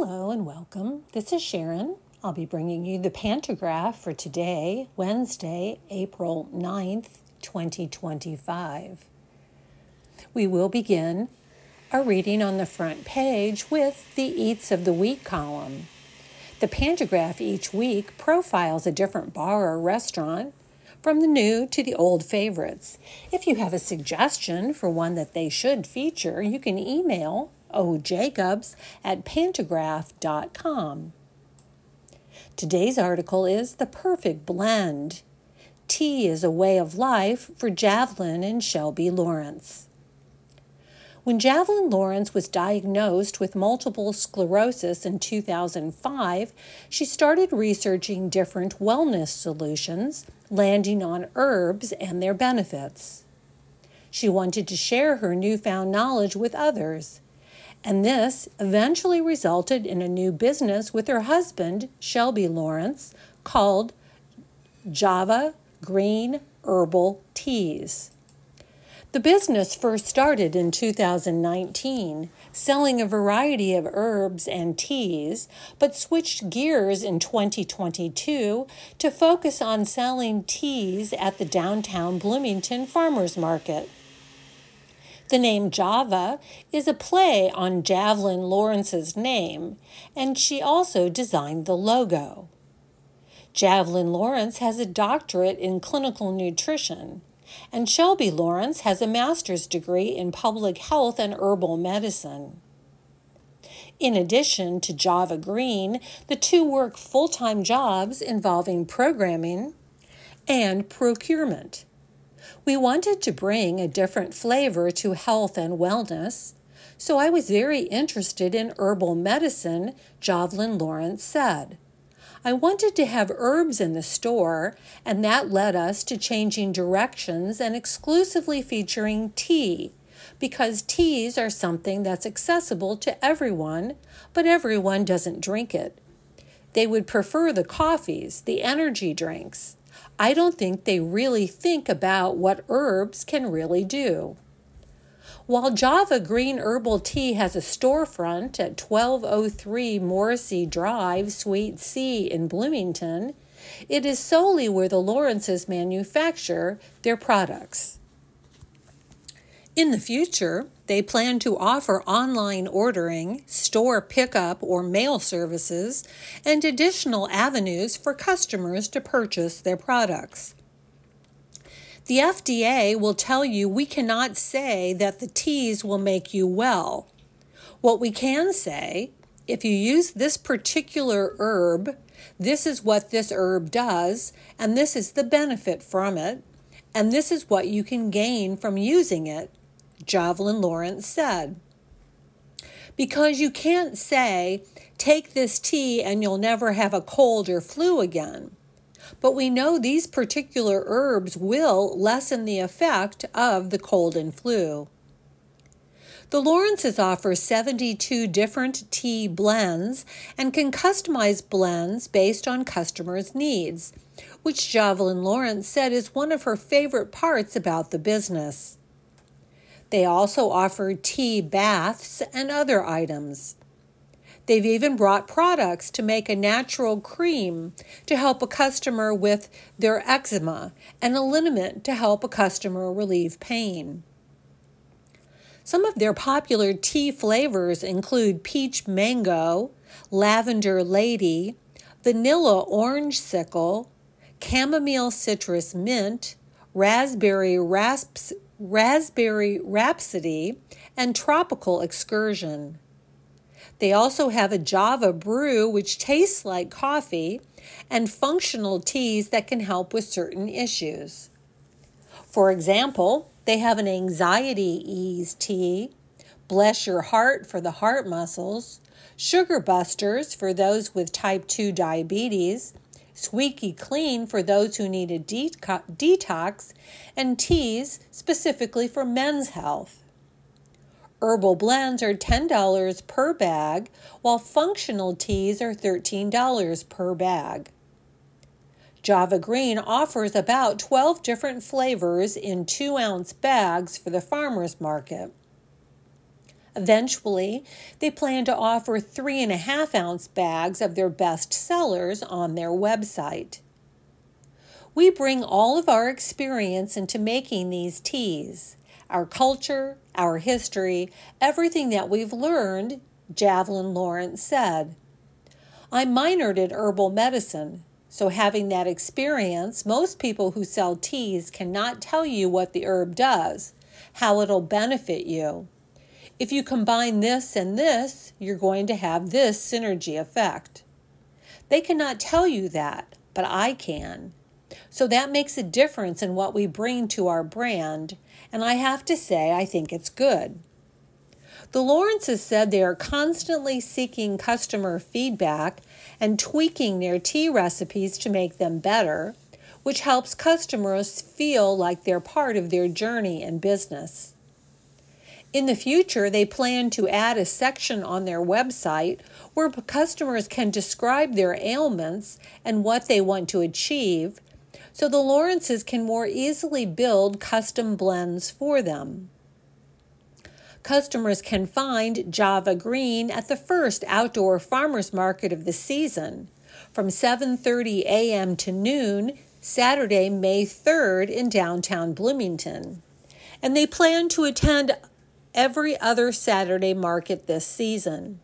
Hello and welcome. This is Sharon. I'll be bringing you the pantograph for today, Wednesday, April 9th, 2025. We will begin our reading on the front page with the Eats of the Week column. The pantograph each week profiles a different bar or restaurant, from the new to the old favorites. If you have a suggestion for one that they should feature, you can email ojacobs@pantograph.com. Today's article is The Perfect Blend. Tea is a Way of Life for Javelin and Shelby Lawrence. When Javelin Lawrence was diagnosed with multiple sclerosis in 2005, she started researching different wellness solutions, landing on herbs and their benefits. She wanted to share her newfound knowledge with others, and this eventually resulted in a new business with her husband, Shelby Lawrence, called Java Green Herbal Teas. The business first started in 2019, selling a variety of herbs and teas, but switched gears in 2022 to focus on selling teas at the downtown Bloomington Farmers Market. The name Java is a play on Javelin Lawrence's name, and she also designed the logo. Javelin Lawrence has a doctorate in clinical nutrition, and Shelby Lawrence has a master's degree in public health and herbal medicine. In addition to Java Green, the two work full-time jobs involving programming and procurement. We wanted to bring a different flavor to health and wellness, so I was very interested in herbal medicine, Javelin Lawrence said. I wanted to have herbs in the store, and that led us to changing directions and exclusively featuring tea, because teas are something that's accessible to everyone, but everyone doesn't drink it. They would prefer the coffees, the energy drinks. I don't think they really think about what herbs can really do. While Java Green Herbal Tea has a storefront at 1203 Morrissey Drive, Suite C in Bloomington, it is solely where the Lawrences manufacture their products. In the future, they plan to offer online ordering, store pickup or mail services, and additional avenues for customers to purchase their products. The FDA will tell you we cannot say that the teas will make you well. What we can say, if you use this particular herb, this is what this herb does, and this is the benefit from it, and this is what you can gain from using it, Javelin Lawrence said. Because you can't say, take this tea and you'll never have a cold or flu again. But we know these particular herbs will lessen the effect of the cold and flu. The Lawrences offer 72 different tea blends and can customize blends based on customers' needs, which Javelin Lawrence said is one of her favorite parts about the business. They also offer tea baths and other items. They've even brought products to make a natural cream to help a customer with their eczema and a liniment to help a customer relieve pain. Some of their popular tea flavors include peach mango, lavender lady, vanilla orange sickle, chamomile citrus mint, raspberry rhapsody, and tropical excursion. They also have a Java brew, which tastes like coffee, and functional teas that can help with certain issues. For example, they have an anxiety ease tea, bless your heart for the heart muscles, sugar busters for those with type 2 diabetes, Squeaky Clean for those who need a detox, and teas specifically for men's health. Herbal blends are $10 per bag, while functional teas are $13 per bag. Java Green offers about 12 different flavors in 2-ounce bags for the farmers market. Eventually, they plan to offer 3.5-ounce bags of their best sellers on their website. We bring all of our experience into making these teas. Our culture, our history, everything that we've learned, Javelin Lawrence said. I minored in herbal medicine, so having that experience, most people who sell teas cannot tell you what the herb does, how it'll benefit you. If you combine this and this, you're going to have this synergy effect. They cannot tell you that, but I can. So that makes a difference in what we bring to our brand, and I have to say I think it's good. The Lawrences said they are constantly seeking customer feedback and tweaking their tea recipes to make them better, which helps customers feel like they're part of their journey and business. In the future, they plan to add a section on their website where customers can describe their ailments and what they want to achieve, so the Lawrences can more easily build custom blends for them. Customers can find Java Green at the first outdoor farmers market of the season from 7:30 a.m. to noon, Saturday, May 3rd in downtown Bloomington. And they plan to attend every other Saturday market this season.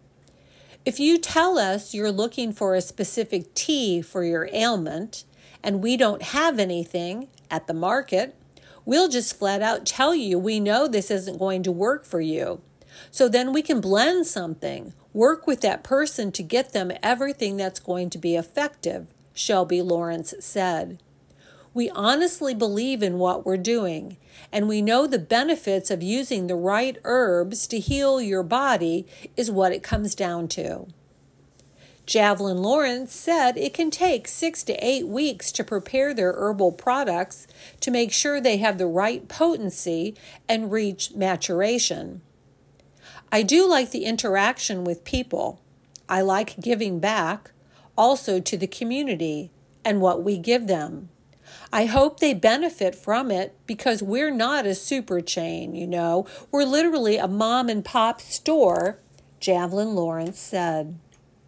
If you tell us you're looking for a specific tea for your ailment and we don't have anything at the market, we'll just flat out tell you we know this isn't going to work for you. So then we can blend something, work with that person to get them everything that's going to be effective, Shelby Lawrence said. We honestly believe in what we're doing, and we know the benefits of using the right herbs to heal your body is what it comes down to. Javelin Lawrence said it can take 6 to 8 weeks to prepare their herbal products to make sure they have the right potency and reach maturation. I do like the interaction with people. I like giving back, also to the community and what we give them. I hope they benefit from it because we're not a super chain, We're literally a mom and pop store, Javelin Lawrence said.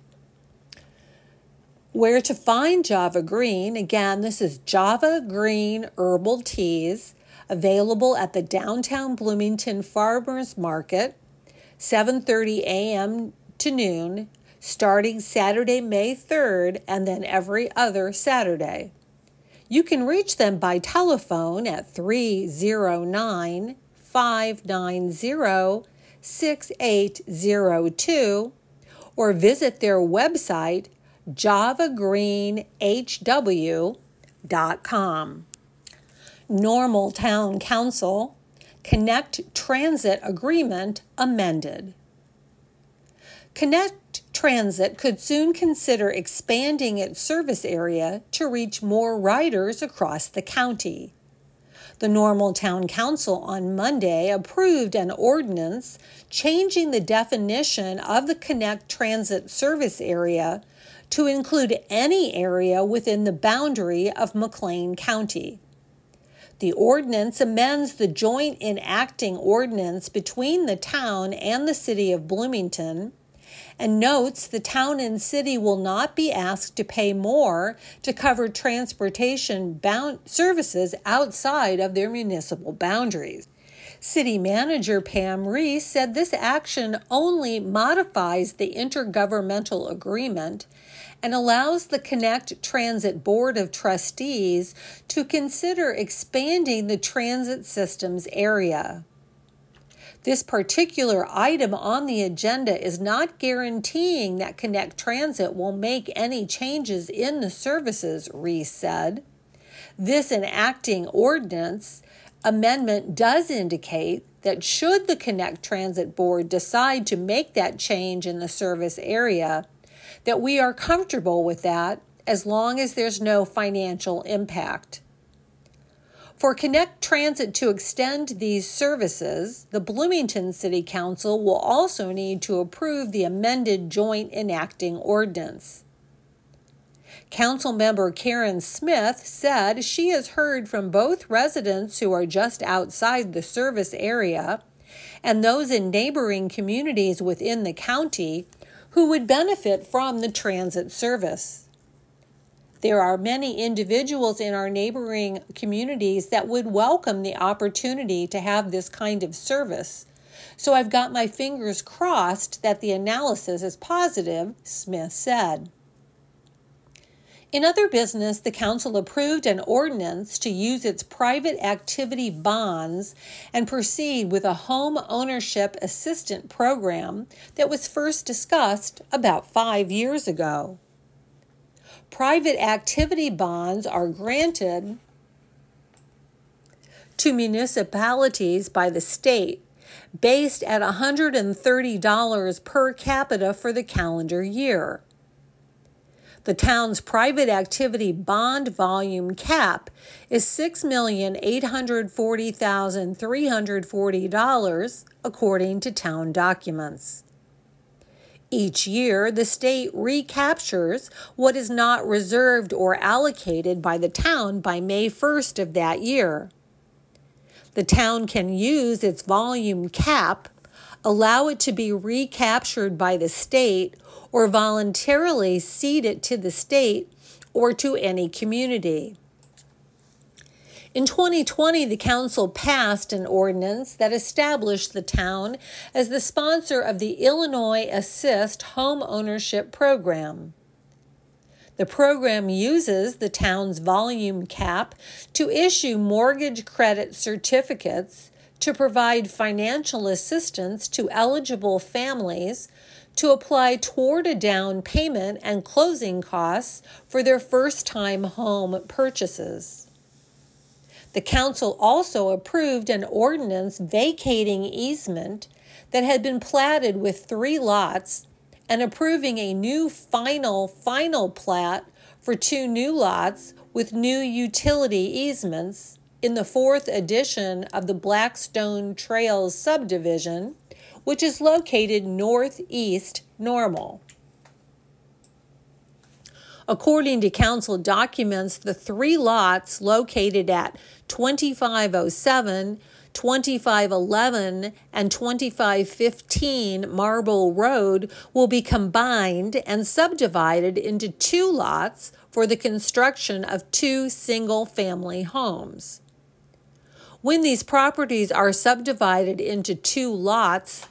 Where to find Java Green? Again, this is Java Green Herbal Teas, available at the downtown Bloomington Farmers Market, 7:30 a.m. to noon, starting Saturday, May 3rd, and then every other Saturday. You can reach them by telephone at 309-590-6802 or visit their website, javagreenhw.com. Normal Town Council, Connect Transit Agreement amended. Connect Transit could soon consider expanding its service area to reach more riders across the county. The Normal Town Council on Monday approved an ordinance changing the definition of the Connect Transit service area to include any area within the boundary of McLean County. The ordinance amends the joint enacting ordinance between the town and the city of Bloomington and notes the town and city will not be asked to pay more to cover transportation services outside of their municipal boundaries. City Manager Pam Reese said this action only modifies the intergovernmental agreement and allows the Connect Transit Board of Trustees to consider expanding the transit system's area. This particular item on the agenda is not guaranteeing that Connect Transit will make any changes in the services, Reese said. This enacting ordinance amendment does indicate that should the Connect Transit Board decide to make that change in the service area, that we are comfortable with that as long as there's no financial impact. For Connect Transit to extend these services, the Bloomington City Council will also need to approve the amended joint enacting ordinance. Councilmember Karen Smith said she has heard from both residents who are just outside the service area and those in neighboring communities within the county who would benefit from the transit service. There are many individuals in our neighboring communities that would welcome the opportunity to have this kind of service. So I've got my fingers crossed that the analysis is positive, Smith said. In other business, the council approved an ordinance to use its private activity bonds and proceed with a home ownership assistance program that was first discussed about 5 years ago. Private activity bonds are granted to municipalities by the state based at $130 per capita for the calendar year. The town's private activity bond volume cap is $6,840,340 according to town documents. Each year, the state recaptures what is not reserved or allocated by the town by May 1st of that year. The town can use its volume cap, allow it to be recaptured by the state, or voluntarily cede it to the state or to any community. In 2020, the council passed an ordinance that established the town as the sponsor of the Illinois Assist Home Ownership Program. The program uses the town's volume cap to issue mortgage credit certificates to provide financial assistance to eligible families to apply toward a down payment and closing costs for their first-time home purchases. The council also approved an ordinance vacating easement that had been platted with 3 lots and approving a new final plat for 2 new lots with new utility easements in the 4th edition of the Blackstone Trails subdivision, which is located northeast Normal. According to council documents, the 3 lots located at 2507, 2511, and 2515 Marble Road will be combined and subdivided into 2 lots for the construction of 2 single-family homes. When these properties are subdivided into 2 lots,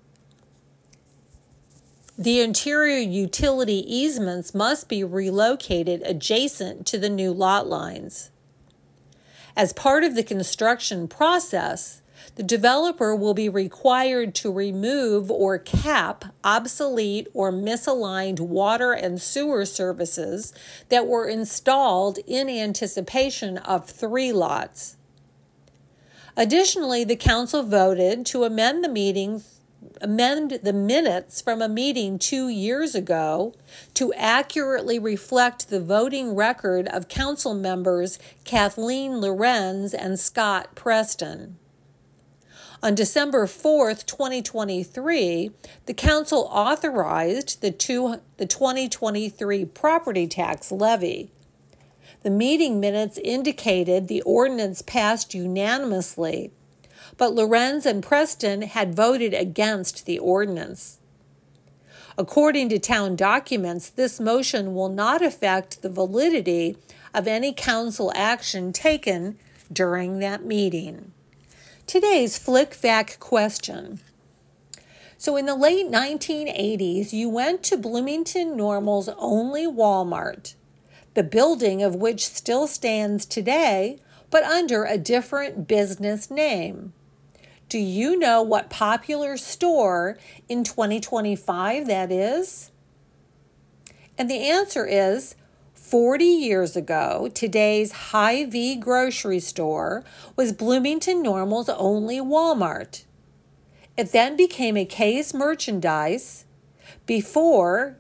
the interior utility easements must be relocated adjacent to the new lot lines. As part of the construction process, the developer will be required to remove or cap obsolete or misaligned water and sewer services that were installed in anticipation of 3 lots. Additionally, the council voted to amend the minutes from a meeting 2 years ago to accurately reflect the voting record of council members Kathleen Lorenz and Scott Preston. On December 4th, 2023, the council authorized the 2023 property tax levy. The meeting minutes indicated the ordinance passed unanimously, but Lorenz and Preston had voted against the ordinance. According to town documents, this motion will not affect the validity of any council action taken during that meeting. Today's Flick Fact question. So in the late 1980s, you went to Bloomington Normal's only Walmart, the building of which still stands today, but under a different business name. Do you know what popular store in 2025 that is? And the answer is 40 years ago, today's Hy-Vee grocery store was Bloomington Normal's only Walmart. It then became a Kay's Merchandise before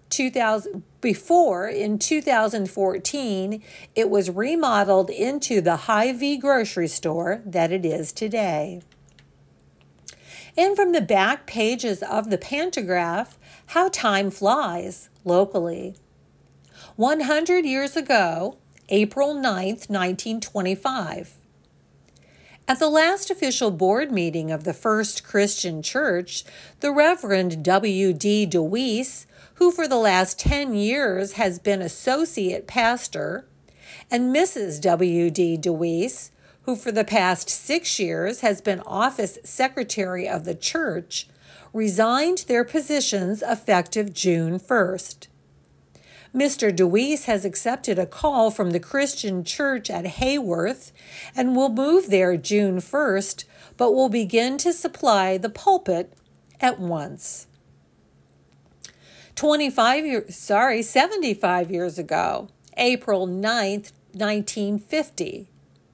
in 2014, it was remodeled into the Hy-Vee grocery store that it is today. And from the back pages of the Pantograph, how time flies locally. 100 years ago, April 9th, 1925. At the last official board meeting of the First Christian Church, the Reverend W.D. DeWeese, who for the last 10 years has been associate pastor, and Mrs. W.D. DeWeese, who for the past 6 years has been office secretary of the church, resigned their positions effective June 1st. Mr. DeWeese has accepted a call from the Christian Church at Hayworth and will move there June 1st, but will begin to supply the pulpit at once. 75 years ago, April 9th, 1950.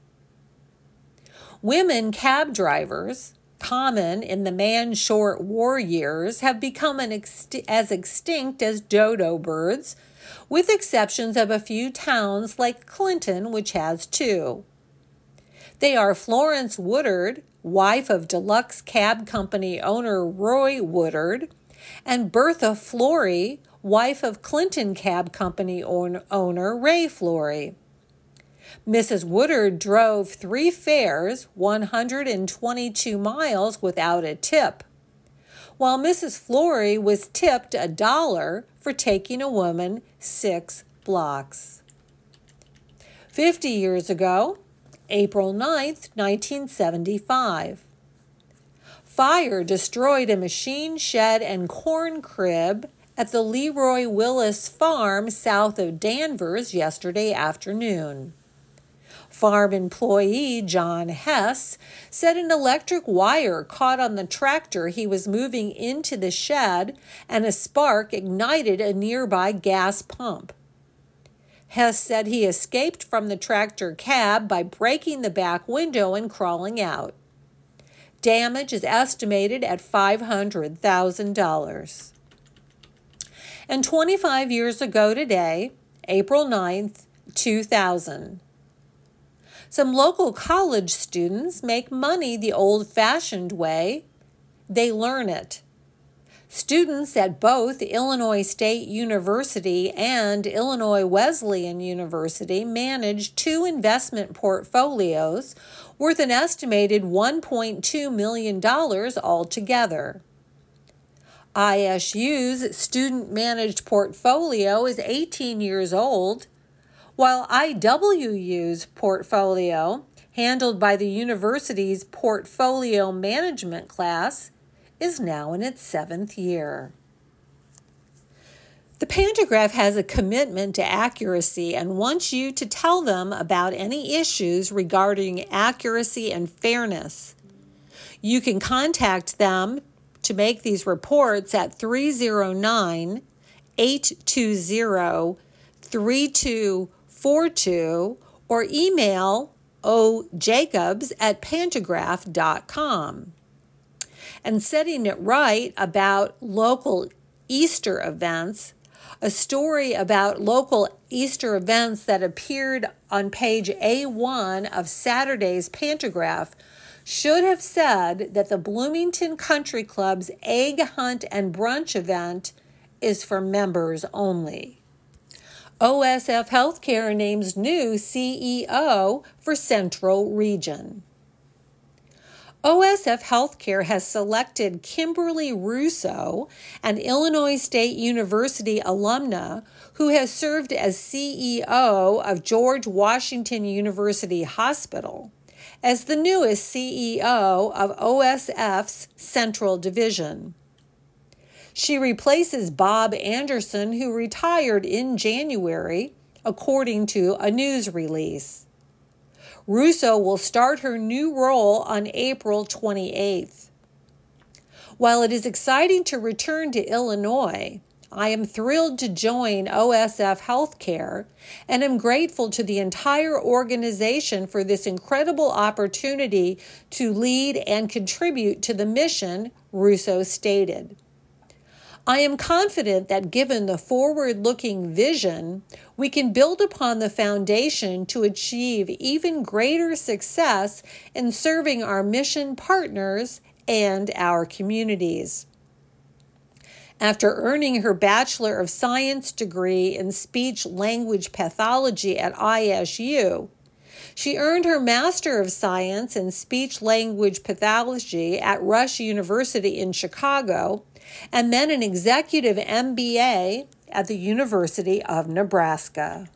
Women cab drivers, common in the man-short war years, have become as extinct as dodo birds, with exceptions of a few towns like Clinton, which has 2. They are Florence Woodard, wife of Deluxe Cab Company owner Roy Woodard, and Bertha Flory, wife of Clinton Cab Company owner Ray Flory. Mrs. Woodard drove 3 fares, 122 miles without a tip, while Mrs. Flory was tipped $1 for taking a woman 6 blocks. 50 years ago, April 9th, 1975. Fire destroyed a machine shed and corn crib at the Leroy Willis Farm south of Danvers yesterday afternoon. Farm employee John Hess said an electric wire caught on the tractor he was moving into the shed and a spark ignited a nearby gas pump. Hess said he escaped from the tractor cab by breaking the back window and crawling out. Damage is estimated at $500,000. And 25 years ago today, April 9th, 2000. Some local college students make money the old-fashioned way. They learn it. Students at both Illinois State University and Illinois Wesleyan University manage 2 investment portfolios worth an estimated $1.2 million altogether. ISU's student-managed portfolio is 18 years old, while IWU's portfolio, handled by the university's portfolio management class, is now in its 7th year. The Pantagraph has a commitment to accuracy and wants you to tell them about any issues regarding accuracy and fairness. You can contact them to make these reports at 309-820-3242 or email ojacobs@pantagraph.com. And setting it right about local Easter events, a story about local Easter events that appeared on page A1 of Saturday's Pantagraph should have said that the Bloomington Country Club's egg hunt and brunch event is for members only. OSF Healthcare names new CEO for Central Region. OSF Healthcare has selected Kimberly Russo, an Illinois State University alumna who has served as CEO of George Washington University Hospital, as the newest CEO of OSF's Central Division. She replaces Bob Anderson, who retired in January, according to a news release. Russo will start her new role on April 28th. While it is exciting to return to Illinois, I am thrilled to join OSF Healthcare and am grateful to the entire organization for this incredible opportunity to lead and contribute to the mission, Russo stated. I am confident that given the forward-looking vision, we can build upon the foundation to achieve even greater success in serving our mission partners and our communities. After earning her Bachelor of Science degree in Speech-Language Pathology at ISU, She earned her Master of Science in Speech Language Pathology at Rush University in Chicago, and then an executive MBA at the University of Nebraska.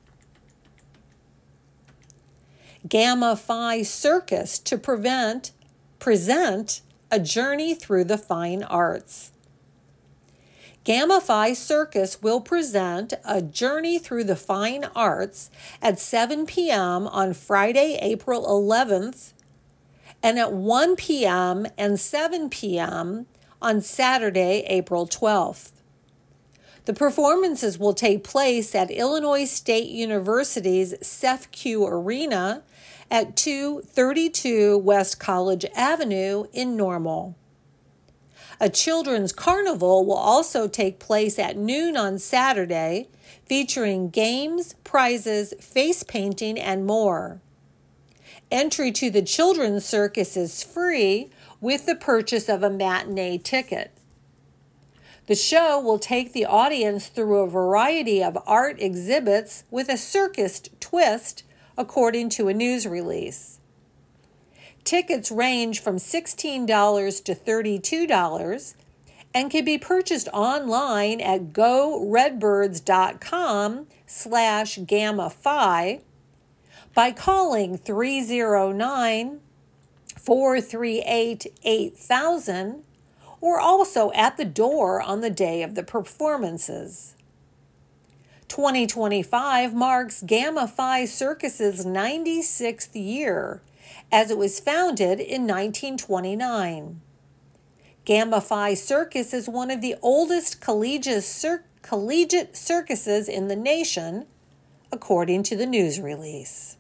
Gamma Phi Circus to present a journey through the fine arts. Gamma Phi Circus will present a journey through the fine arts at 7 p.m. on Friday, April 11th, and at 1 p.m. and 7 p.m. on Saturday, April 12th. The performances will take place at Illinois State University's CEFCU Arena at 232 West College Avenue in Normal. A children's carnival will also take place at noon on Saturday, featuring games, prizes, face painting, and more. Entry to the children's circus is free with the purchase of a matinee ticket. The show will take the audience through a variety of art exhibits with a circus twist, according to a news release. Tickets range from $16 to $32 and can be purchased online at goredbirds.com/Gamma Phi by calling 309-438-8000 or also at the door on the day of the performances. 2025 marks Gamma Phi Circus's 96th year, as it was founded in 1929. Gamma Phi Circus is one of the oldest collegiate circuses in the nation, according to the news release.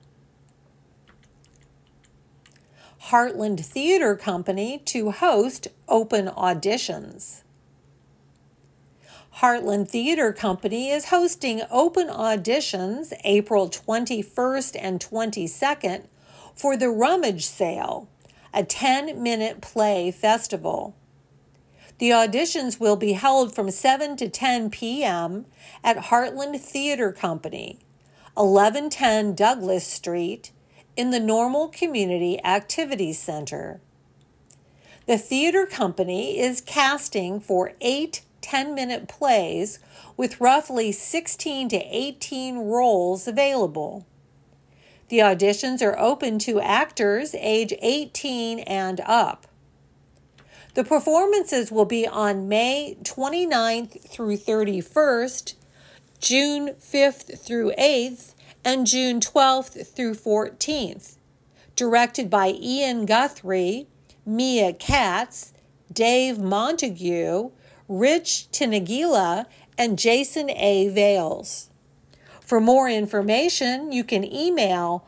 Heartland Theater Company to host open auditions. Heartland Theater Company is hosting open auditions April 21st and 22nd for the Rummage Sale, a 10-minute play festival. The auditions will be held from 7 to 10 p.m. at Heartland Theater Company, 1110 Douglas Street, in the Normal Community Activities Center. The theater company is casting for 8 10-minute plays with roughly 16 to 18 roles available. The auditions are open to actors age 18 and up. The performances will be on May 29th through 31st, June 5th through 8th, and June 12th through 14th, directed by Ian Guthrie, Mia Katz, Dave Montague, Rich Tinagila, and Jason A. Vales. For more information, you can email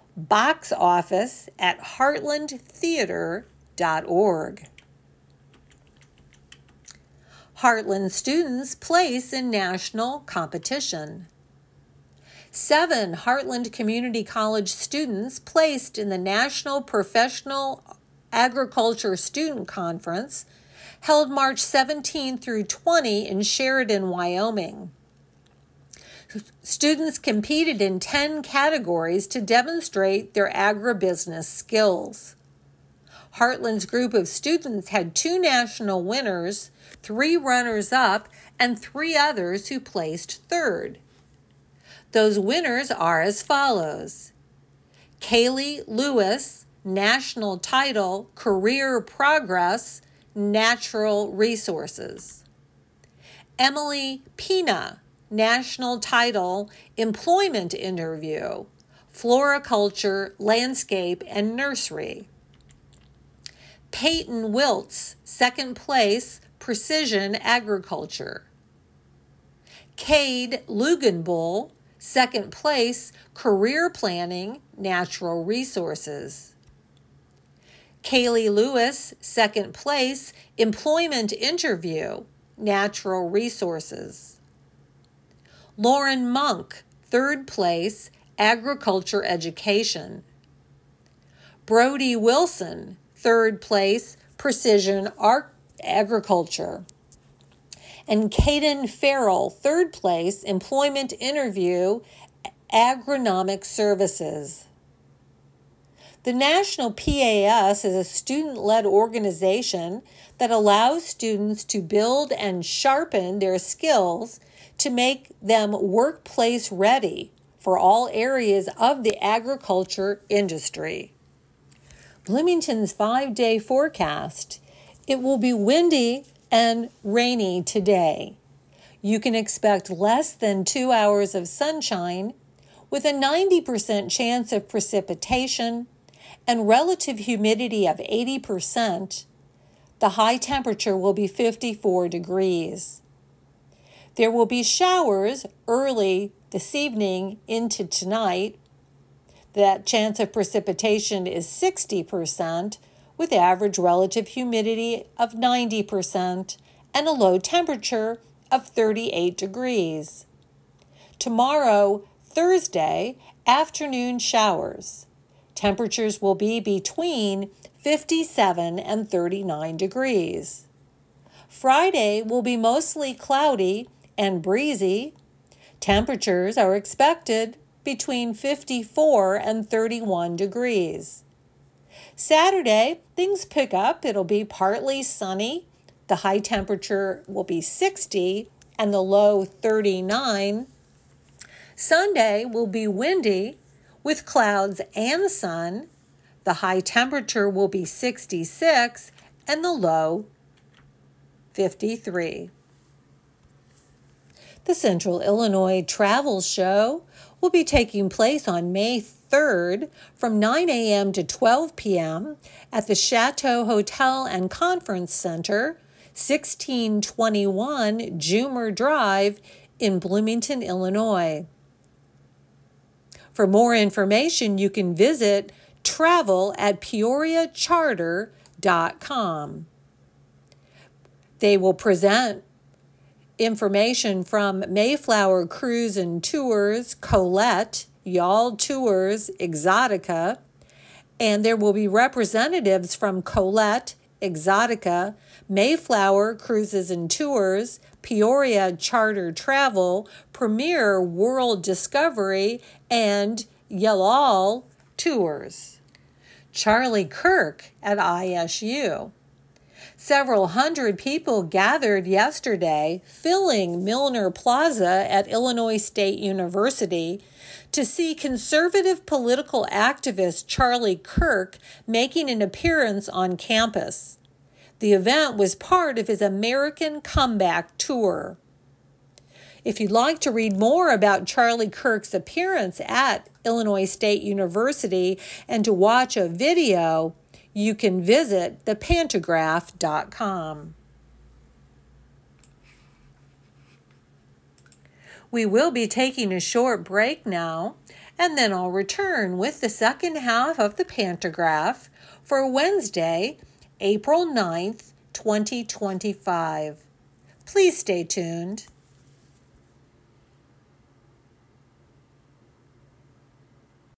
boxoffice@heartlandtheater.org. Heartland students place in national competition. 7 Heartland Community College students placed in the National Professional Agriculture Student Conference held March 17 through 20 in Sheridan, Wyoming. Students competed in 10 categories to demonstrate their agribusiness skills. Heartland's group of students had 2 national winners, 3 runners-up, and 3 others who placed third. Those winners are as follows: Kaylee Lewis, national title, Career Progress, Natural Resources. Emily Pina, national title, Employment Interview, Floriculture, Landscape, and Nursery. Peyton Wiltz, second place, Precision Agriculture. Cade Luganbull, second place, Career Planning, Natural Resources. Kaylee Lewis, second place, Employment Interview, Natural Resources. Lauren Monk, third place, Agriculture Education. Brody Wilson, third place, Precision Agriculture. And Caden Farrell, third place, Employment Interview, Agronomic Services. The National PAS is a student-led organization that allows students to build and sharpen their skills to make them workplace ready for all areas of the agriculture industry. Bloomington's 5-day forecast. It will be windy and rainy today. You can expect less than 2 hours of sunshine with a 90% chance of precipitation and relative humidity of 80%. The high temperature will be 54 degrees. There will be showers early this evening into tonight. That chance of precipitation is 60%, with average relative humidity of 90% and a low temperature of 38 degrees. Tomorrow, Thursday, afternoon showers. Temperatures will be between 57 and 39 degrees. Friday will be mostly cloudy and breezy. Temperatures are expected between 54 and 31 degrees. Saturday, things pick up. It'll be partly sunny. The high temperature will be 60 and the low 39. Sunday will be windy with clouds and sun. The high temperature will be 66 and the low 53. The Central Illinois Travel Show will be taking place on May 3rd from 9 a.m. to 12 p.m. at the Chateau Hotel and Conference Center, 1621 Jumer Drive in Bloomington, Illinois. For more information, you can visit travel@peoriacharter.com. They will present information from Mayflower Cruise and Tours, Colette, Y'all Tours, Exotica, and there will be representatives from Colette, Exotica, Mayflower Cruises and Tours, Peoria Charter Travel, Premier World Discovery, and Y'all Tours. Charlie Kirk at ISU. Several hundred people gathered yesterday, filling Milner Plaza at Illinois State University, to see conservative political activist Charlie Kirk making an appearance on campus. The event was part of his American Comeback Tour. If you'd like to read more about Charlie Kirk's appearance at Illinois State University and to watch a video, you can visit thepantagraph.com. We will be taking a short break now, and then I'll return with the second half of the Pantagraph for Wednesday, April 9th, 2025. Please stay tuned.